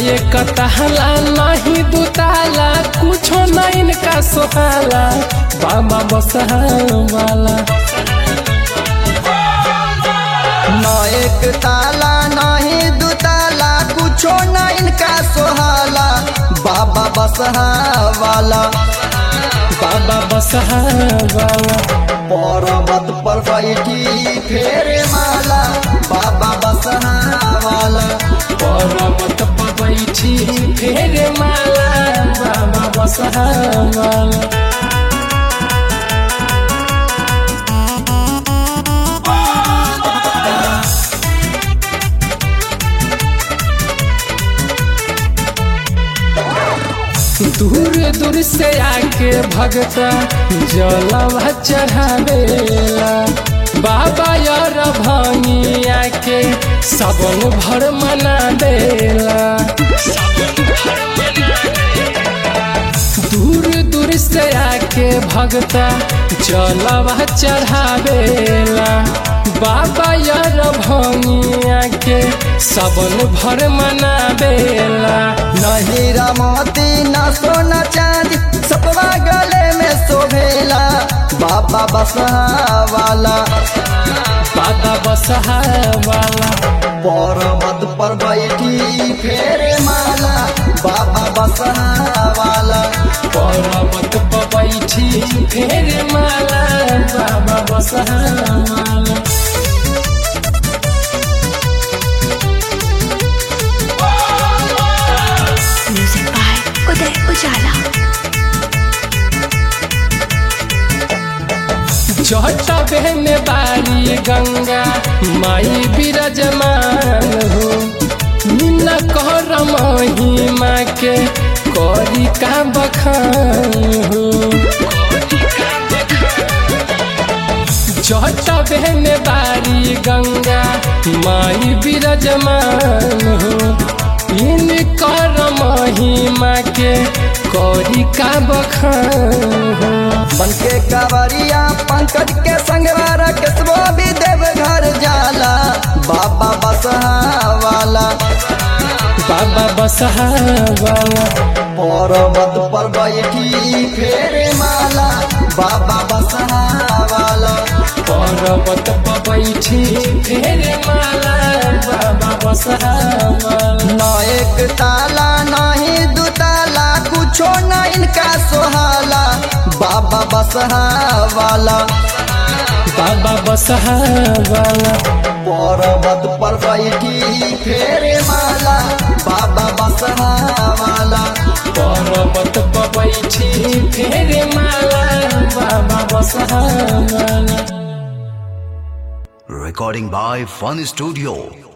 एक तहला नहीं दुताला कुछो न इनका सोहाला बाबा बसहा वाला। न एक ताला नहीं दुताला कुछो न इनका सोहाला बाबा बसहा वाला। बाबा बसहा वाला पर्वत पर बैठी फेरे माला बाबा बसहा वाला। पर्वत पर बैठी फेरे माला बाबा बसहा वाला। दूर दूर से आके भगता जलवा चढ़ावेला बाबा यार भंगिया के सबन भर मना देला। दूर दूर से आके भगता जलवा चढ़ावेला बाबा यार भंगिया के सबन भर मना देला। नहीं रमती न सोना चांदी सपवा गले में शोभेला बाबा बसहा वाला। बाबा बसहा वाला पर्वत पर बैठी फेरे माला बाबा बसहा वाला। पर्वत पर बैठी फेरे माला बाबा बसहा वाला। Music by Uday Ujala। जटा बहने बारी गंगा माई विराजमान हो नीला कर महिमा के करी का बखान हो। जटा बहने बारी गंगा माई विराजमान हो इन कर महिमा के करी का बखान हो। बनके कावरिया पंकज के संगवारा केसबो भी देव घर जाला बाबा बसहा वाला। बाबा बसहा वाला पर्वत पर बैठी फेरे माला बाबा बसहा वाला। पर्वत पर बैठी फेरे माला बाबा बसहा वाला। न एक ताला नहीं दुताला कुछो न इनका सोहाला बाबा बसहा वाला। बाबा बसहा वाला पर्वत पर बैठी फेरे माला बाबा बसहा वाला। पर्वत पर बैठी फेरे माला बाबा बसहा वाला। Recording by Fun Studio.